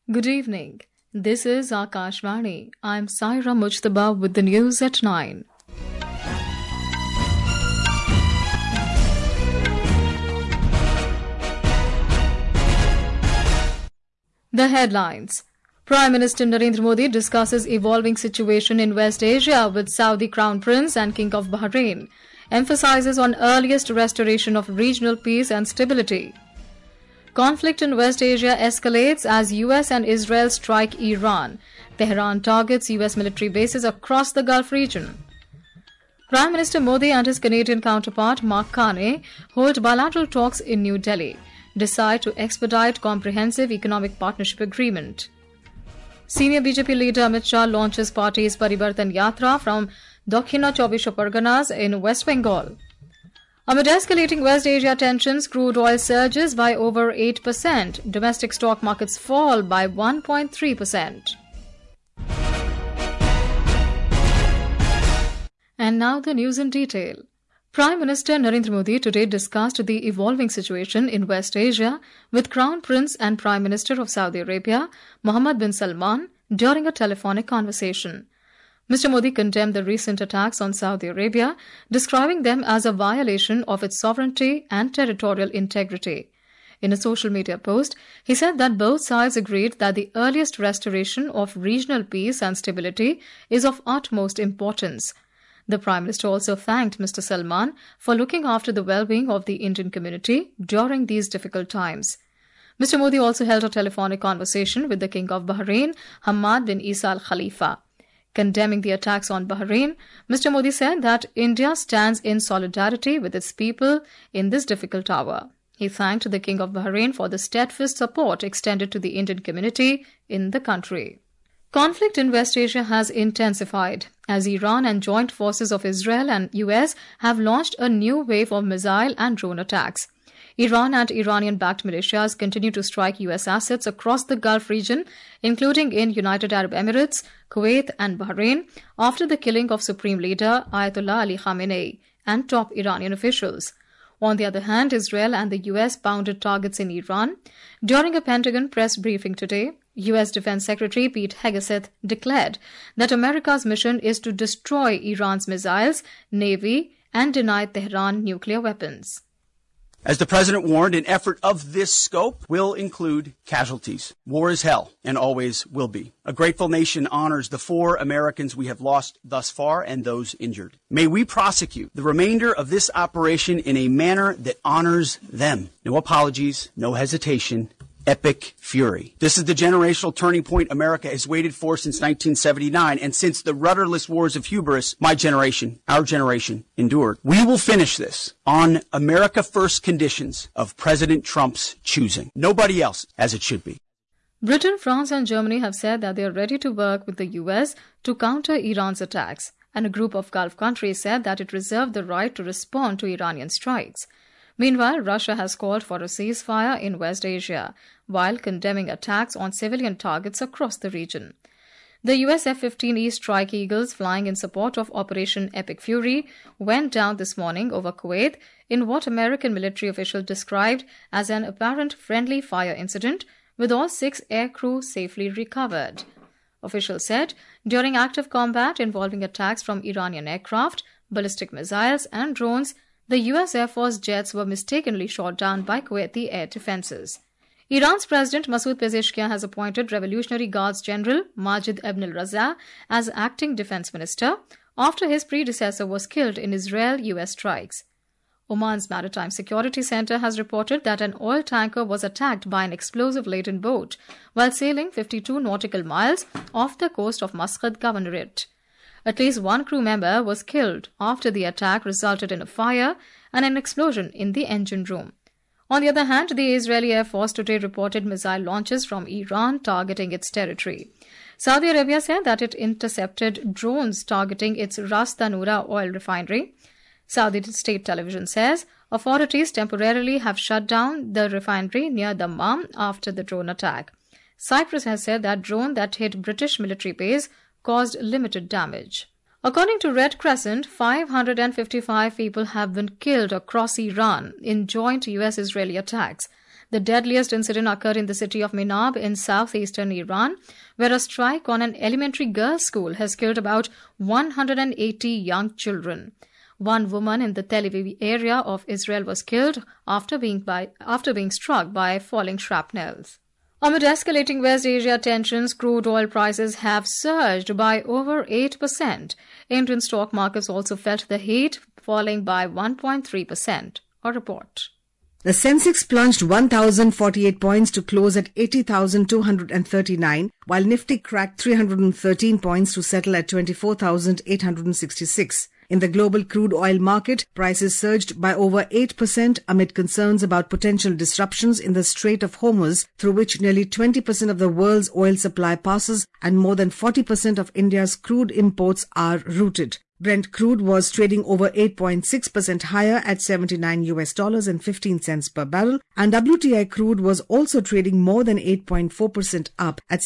Good evening. This is Akashvani. I'm Saira Mujtaba with the news at 9. The headlines. Prime Minister Narendra Modi discusses evolving situation in West Asia with Saudi Crown Prince and King of Bahrain, emphasizes on earliest restoration of regional peace and stability. Conflict in West Asia escalates as US and Israel strike Iran. Tehran targets US military bases across the Gulf region. Prime Minister Modi and his Canadian counterpart Mark Carney hold bilateral talks in New Delhi, decide to expedite comprehensive economic partnership agreement. Senior BJP leader Amit Shah launches party's Parivartan Yatra from Dakhina Chobisha Parganas in West Bengal. Amid escalating West Asia tensions, crude oil surges by over 8%. Domestic stock markets fall by 1.3%. And now the news in detail. Prime Minister Narendra Modi today discussed the evolving situation in West Asia with Crown Prince and Prime Minister of Saudi Arabia, Mohammed bin Salman, during a telephonic conversation. Mr. Modi condemned the recent attacks on Saudi Arabia, describing them as a violation of its sovereignty and territorial integrity. In a social media post, he said that both sides agreed that the earliest restoration of regional peace and stability is of utmost importance. The Prime Minister also thanked Mr. Salman for looking after the well-being of the Indian community during these difficult times. Mr. Modi also held a telephonic conversation with the King of Bahrain, Hamad bin Isa Al Khalifa. Condemning the attacks on Bahrain, Mr. Modi said that India stands in solidarity with its people in this difficult hour. He thanked the King of Bahrain for the steadfast support extended to the Indian community in the country. Conflict in West Asia has intensified as Iran and joint forces of Israel and US have launched a new wave of missile and drone attacks. Iran and Iranian-backed militias continue to strike US assets across the Gulf region, including in United Arab Emirates, Kuwait and Bahrain, after the killing of Supreme Leader Ayatollah Ali Khamenei and top Iranian officials. On the other hand, Israel and the US pounded targets in Iran. During a Pentagon press briefing today, US Defense Secretary Pete Hegseth declared that America's mission is to destroy Iran's missiles, navy, and deny Tehran nuclear weapons. As the President warned, an effort of this scope will include casualties. War is hell, and always will be. A grateful nation honors the 4 Americans we have lost thus far and those injured. May we prosecute the remainder of this operation in a manner that honors them. No apologies, no hesitation, epic fury. This is the generational turning point America has waited for since 1979, and since the rudderless wars of hubris my generation, our generation, endured. We will finish this on America First conditions of President Trump's choosing. Nobody else, as it should be. Britain, France and Germany have said that they are ready to work with the US to counter Iran's attacks, and a group of Gulf countries said that it reserved the right to respond to Iranian strikes. Meanwhile, Russia has called for a ceasefire in West Asia, while condemning attacks on civilian targets across the region. The US F-15E Strike Eagles flying in support of Operation Epic Fury went down this morning over Kuwait in what American military officials described as an apparent friendly fire incident, with all 6 aircrew safely recovered. Officials said during active combat involving attacks from Iranian aircraft, ballistic missiles and drones, the US Air Force jets were mistakenly shot down by Kuwaiti air defenses. Iran's President Masoud Pezeshkian has appointed Revolutionary Guards General Majid Ibn al-Raza as acting defense minister after his predecessor was killed in Israel-US strikes. Oman's Maritime Security Center has reported that an oil tanker was attacked by an explosive-laden boat while sailing 52 nautical miles off the coast of Muscat Governorate. At least 1 crew member was killed after the attack resulted in a fire and an explosion in the engine room. On the other hand, the Israeli Air Force today reported missile launches from Iran targeting its territory. Saudi Arabia said that it intercepted drones targeting its Ras Tanura oil refinery. Saudi state television says authorities temporarily have shut down the refinery near Dammam after the drone attack. Cyprus has said that drone that hit British military base caused limited damage. According to Red Crescent, 555 people have been killed across Iran in joint US-Israeli attacks. The deadliest incident occurred in the city of Minab in southeastern Iran, where a strike on an elementary girls' school has killed about 180 young children. One woman in the Tel Aviv area of Israel was killed after being struck by falling shrapnels. Amid escalating West Asia tensions, crude oil prices have surged by over 8%. Indian stock markets also felt the heat, falling by 1.3%. A report. The Sensex plunged 1,048 points to close at 80,239, while Nifty cracked 313 points to settle at 24,866. In the global crude oil market, prices surged by over 8% amid concerns about potential disruptions in the Strait of Hormuz, through which nearly 20% of the world's oil supply passes and more than 40% of India's crude imports are routed. Brent crude was trading over 8.6% higher at $79.15 per barrel, and WTI crude was also trading more than 8.4% up at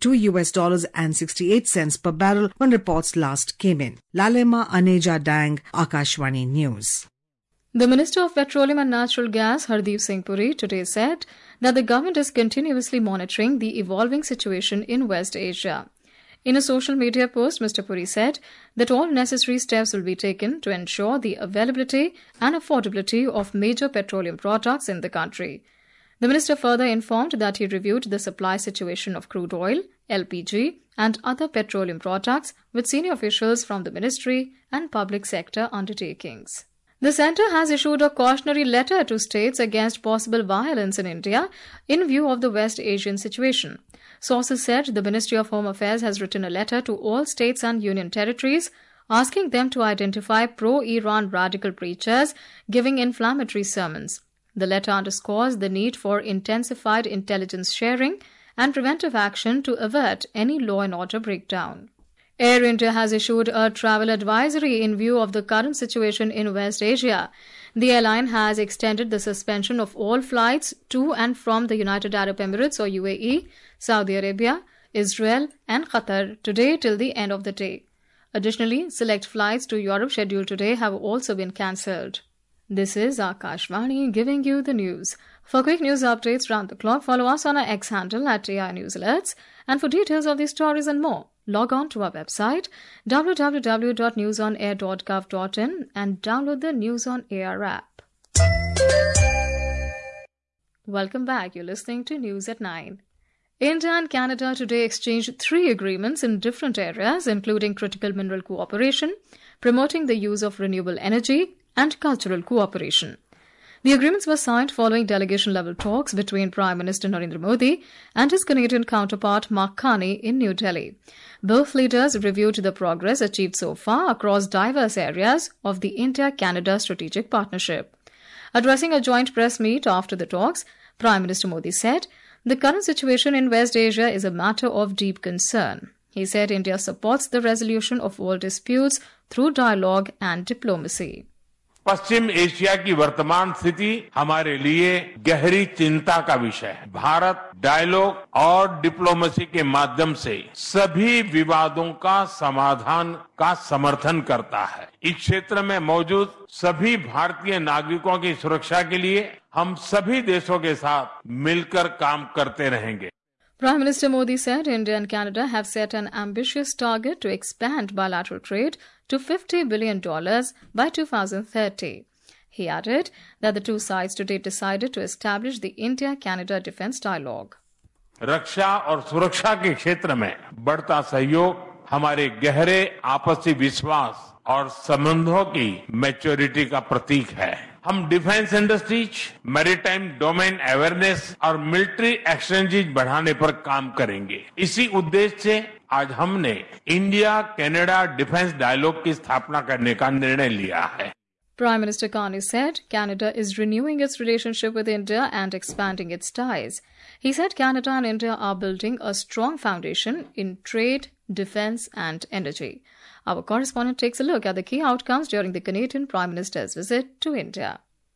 $72.68 per barrel when reports last came in. Lalema Aneja Dang, Akashvani News. The Minister of Petroleum and Natural Gas, Hardeep Singh Puri, today said that the government is continuously monitoring the evolving situation in West Asia. In a social media post, Mr. Puri said that all necessary steps will be taken to ensure the availability and affordability of major petroleum products in the country. The minister further informed that he reviewed the supply situation of crude oil, LPG, and other petroleum products with senior officials from the ministry and public sector undertakings. The centre has issued a cautionary letter to states against possible violence in India in view of the West Asian situation. Sources said the Ministry of Home Affairs has written a letter to all states and union territories asking them to identify pro-Iran radical preachers giving inflammatory sermons. The letter underscores the need for intensified intelligence sharing and preventive action to avert any law and order breakdown. Air India has issued a travel advisory in view of the current situation in West Asia. The airline has extended the suspension of all flights to and from the United Arab Emirates or UAE, Saudi Arabia, Israel and Qatar today till the end of the day. Additionally, select flights to Europe scheduled today have also been cancelled. This is Akashvani giving you the news. For quick news updates round the clock, follow us on our X handle at AI News Alerts. And for details of these stories and more, log on to our website www.newsonair.gov.in and download the News on Air app. Welcome back. You're listening to News at 9. India and Canada today exchanged 3 agreements in different areas, including critical mineral cooperation, promoting the use of renewable energy, and cultural cooperation. The agreements were signed following delegation-level talks between Prime Minister Narendra Modi and his Canadian counterpart Mark Carney in New Delhi. Both leaders reviewed the progress achieved so far across diverse areas of the India-Canada strategic partnership. Addressing a joint press meet after the talks, Prime Minister Modi said, "The current situation in West Asia is a matter of deep concern." He said India supports the resolution of all disputes through dialogue and diplomacy. पश्चिम Asia की वर्तमान स्थिति हमारे लिए गहरी चिंता का विषय है। भारत डायलॉग और डिप्लोमेसी के माध्यम से सभी विवादों का समाधान का समर्थन करता है। इस क्षेत्र में मौजूद सभी भारतीय नागरिकों की सुरक्षा के लिए हम सभी देशों के साथ मिलकर काम करते रहेंगे। Prime Minister Modi said India and Canada have set an ambitious target to expand bilateral trade to $50 billion by 2030. He added that the two sides today decided to establish the India-Canada Defence Dialogue. रक्षा और सुरक्षा के क्षेत्र में बढ़ता सहयोग हमारे गहरे आपसी विश्वास और संबंधों की मैच्योरिटी का प्रतीक है। हम defence industries, maritime domain awareness और मिलिट्री एक्सचेंजेज बढ़ाने पर काम करेंगे। इसी उद्देश्य से आज हमने इंडिया कनाडा डिफेंस डायलॉग की स्थापना करने का निर्णय लिया है। Prime Minister Carney said Canada is renewing its relationship with India and expanding its ties. He said Canada and India are building a strong foundation in trade, defense and energy. Our correspondent takes a look at the key outcomes during the Canadian Prime Minister's visit to India.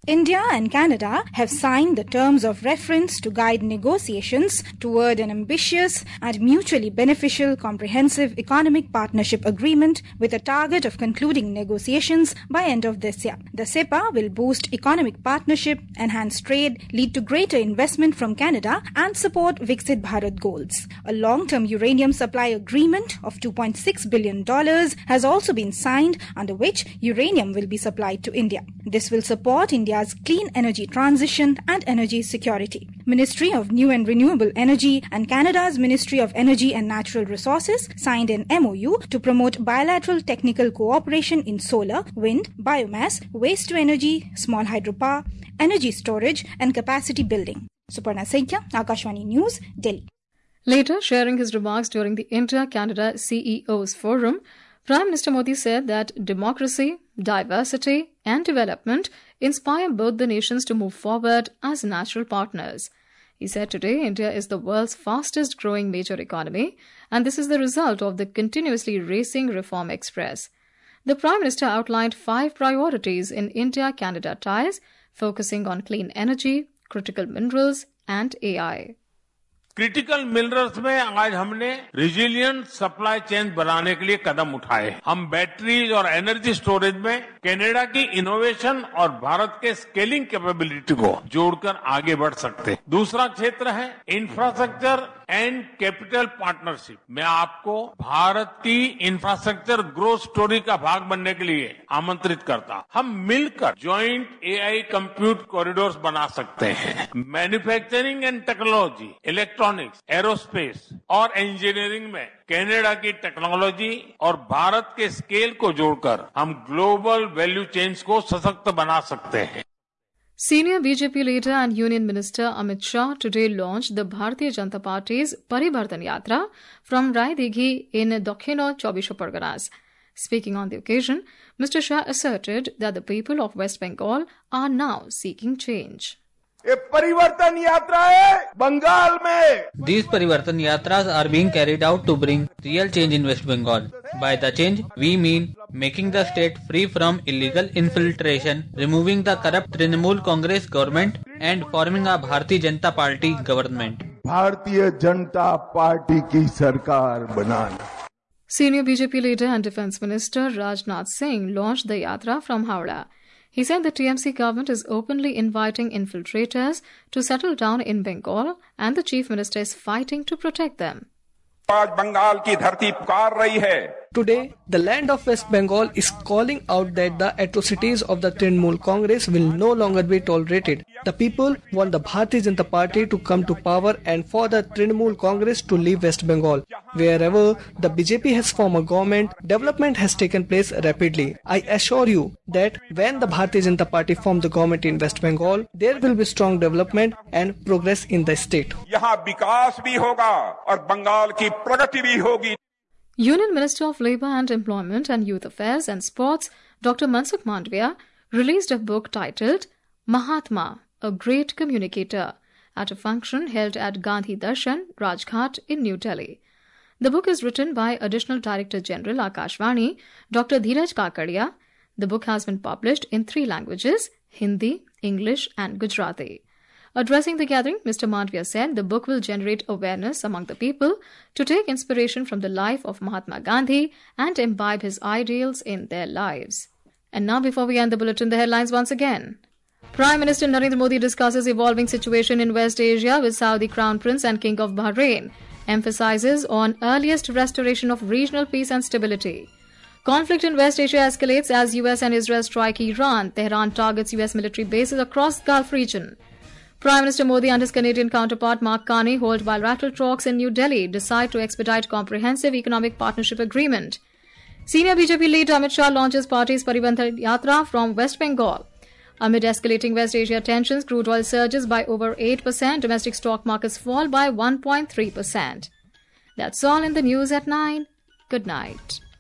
India and Canada have signed the terms of reference to guide negotiations toward an ambitious and mutually beneficial comprehensive economic partnership agreement with a target of concluding negotiations by end of this year. The CEPA will boost economic partnership, enhance trade, lead to greater investment from Canada and support Viksit Bharat goals. A long-term uranium supply agreement of $2.6 billion has also been signed, under which uranium will be supplied to India. This will support India's clean energy transition and energy security. Ministry of New and Renewable Energy and Canada's Ministry of Energy and Natural Resources signed an MOU to promote bilateral technical cooperation in solar, wind, biomass, waste to energy, small hydropower, energy storage and capacity building. Suparna Saikia, Akashvani News, Delhi. Later, sharing his remarks during the India-Canada CEOs Forum, Prime Minister Modi said that democracy, diversity and development inspire both the nations to move forward as natural partners. He said today India is the world's fastest growing major economy and this is the result of the continuously racing reform express. The Prime Minister outlined 5 priorities in India-Canada ties, focusing on clean energy, critical minerals and AI. Critical minerals में आज हमने resilient supply chain बनाने के लिए कदम उठाए। हम batteries और energy storage में कनाडा की इनोवेशन और भारत के स्केलिंग कैपेबिलिटी को जोड़कर आगे बढ़ सकते हैं। दूसरा क्षेत्र है इंफ्रास्ट्रक्चर एंड कैपिटल पार्टनरशिप। मैं आपको भारत की इंफ्रास्ट्रक्चर ग्रोथ स्टोरी का भाग बनने के लिए आमंत्रित करता। हम मिलकर जॉइंट एआई कंप्यूट कॉरिडोर्स बना सकते हैं। Manufacturing and technology, electronics, aerospace और इंजीनियरिंग में कनाडा की टेक्नोलॉजी और भारत के स्केल को जोड़कर हम ग्लोबल वैल्यू चेन्स को सशक्त बना सकते हैं। Senior BJP leader and Union Minister Amit Shah today launched the Bharatiya Janata Party's Parivartan Yatra from Raidighi in Dakhino Chobisho Parganas. Speaking on the occasion, Mr. Shah asserted that the people of West Bengal are now seeking change. ये परिवर्तन यात्रा है बंगाल में। These Parivartan Yatras are being carried out to bring real change in West Bengal. By the change, we mean making the state free from illegal infiltration, removing the corrupt Trinamool Congress government and forming a Bharatiya Janata Party government. Bharatiya Janata party की सरकार बनाना। Senior BJP leader and Defence Minister Rajnath Singh launched the yatra from Howrah. He said the TMC government is openly inviting infiltrators to settle down in Bengal and the Chief Minister is fighting to protect them. आज बंगाल की धरती पुकार रही है। Today, the land of West Bengal is calling out that the atrocities of the Trinamool Congress will no longer be tolerated. The people want the Bharatiya Janata Party to come to power and for the Trinamool Congress to leave West Bengal. Wherever the BJP has formed a government, development has taken place rapidly. I assure you that when the Bharatiya Janata Party forms the government in West Bengal, there will be strong development and progress in the state. यहाँ विकास भी होगा और बंगाल की प्रगति भी होगी। Union Minister of Labour and Employment and Youth Affairs and Sports, Dr. Mansukh Mandavia, released a book titled Mahatma, a Great Communicator, at a function held at Gandhi Darshan, Rajghat in New Delhi. The book is written by Additional Director General Akashvani, Dr. Dheeraj Kakadia. The book has been published in 3 languages, Hindi, English and Gujarati. Addressing the gathering, Mr. Mandavia said the book will generate awareness among the people to take inspiration from the life of Mahatma Gandhi and imbibe his ideals in their lives. And now, before we end the bulletin, the headlines once again. Prime Minister Narendra Modi discusses evolving situation in West Asia with Saudi Crown Prince and King of Bahrain, emphasizes on earliest restoration of regional peace and stability. Conflict in West Asia escalates as US and Israel strike Iran. Tehran targets US military bases across the Gulf region. Prime Minister Modi and his Canadian counterpart Mark Carney hold bilateral talks in New Delhi, decide to expedite comprehensive economic partnership agreement. Senior BJP leader Amit Shah launches party's Parivartan Yatra from West Bengal. Amid escalating West Asia tensions, crude oil surges by over 8%, domestic stock markets fall by 1.3%. That's all in the news at 9. Good night.